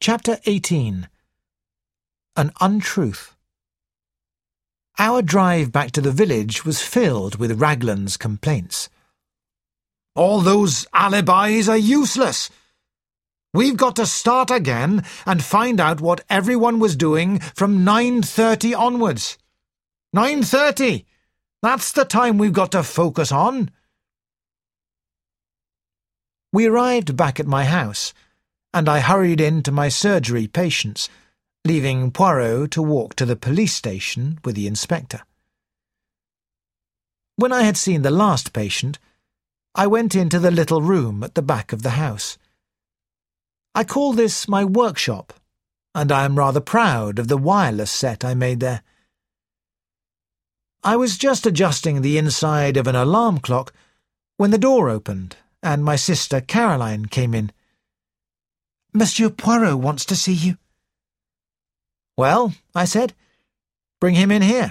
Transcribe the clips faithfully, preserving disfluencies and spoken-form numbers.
Chapter eighteen. An Untruth. Our drive back to the village was filled with Raglan's complaints. All those alibis are useless. We've got to start again and find out what everyone was doing from nine thirty onwards. nine thirty! That's the time we've got to focus on. We arrived back at my house, and I hurried in to my surgery patients, leaving Poirot to walk to the police station with the inspector. When I had seen the last patient, I went into the little room at the back of the house. I call this my workshop, and I am rather proud of the wireless set I made there. I was just adjusting the inside of an alarm clock when the door opened and my sister Caroline came in. "Monsieur Poirot wants to see you." "Well," I said, "bring him in here."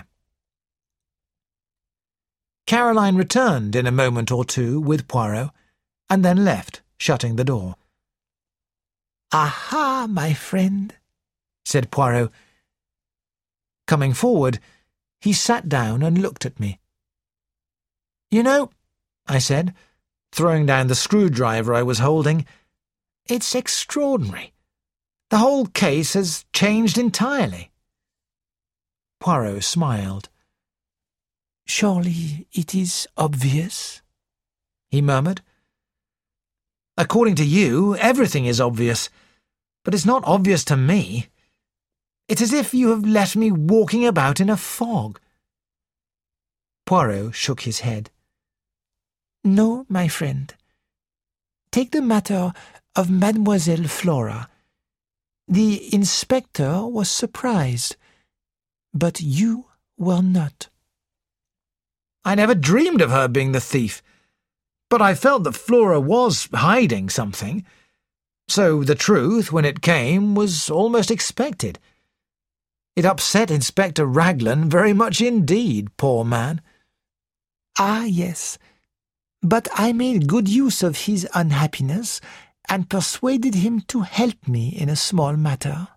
Caroline returned in a moment or two with Poirot, and then left, shutting the door. "Aha, my friend," said Poirot. Coming forward, he sat down and looked at me. "You know," I said, throwing down the screwdriver I was holding, "it's extraordinary. The whole case has changed entirely." Poirot smiled. "Surely it is obvious," he murmured. "According to you, everything is obvious, but it's not obvious to me. It's as if you have left me walking about in a fog." Poirot shook his head. "No, my friend. Take the matter of Mademoiselle Flora. The inspector was surprised, but you were not." "I never dreamed of her being the thief, but I felt that Flora was hiding something. So the truth, when it came, was almost expected. It upset Inspector Raglan very much indeed, poor man." "Ah, yes. But I made good use of his unhappiness and persuaded him to help me in a small matter."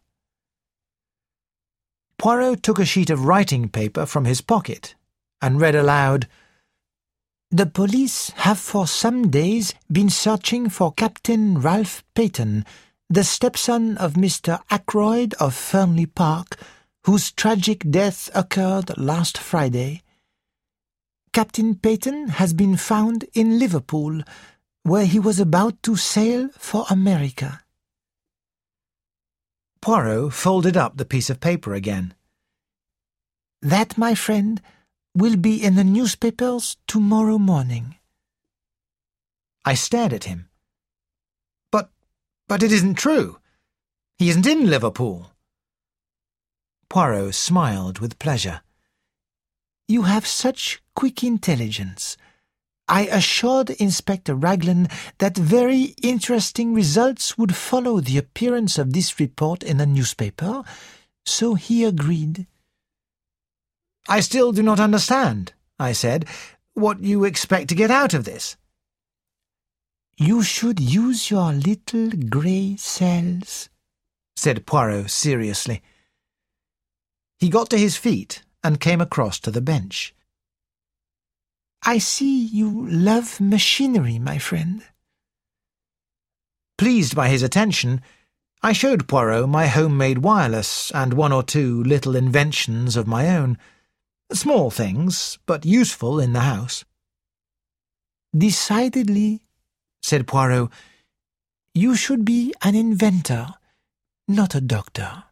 Poirot took a sheet of writing paper from his pocket and read aloud, "The police have for some days been searching for Captain Ralph Peyton, the stepson of Mister Ackroyd of Fernley Park, whose tragic death occurred last Friday. Captain Peyton has been found in Liverpool, where he was about to sail for America." Poirot folded up the piece of paper again. "That, my friend, will be in the newspapers tomorrow morning." I stared at him. But, but it isn't true. He isn't in Liverpool." Poirot smiled with pleasure. "You have such quick intelligence. I assured Inspector Raglan that very interesting results would follow the appearance of this report in the newspaper, so he agreed." "I still do not understand," I said, "what you expect to get out of this." "You should use your little grey cells," said Poirot seriously. He got to his feet and came across to the bench. "I see you love machinery, my friend." Pleased by his attention, I showed Poirot my homemade wireless and one or two little inventions of my own. Small things, but useful in the house. "Decidedly," said Poirot, "you should be an inventor, not a doctor."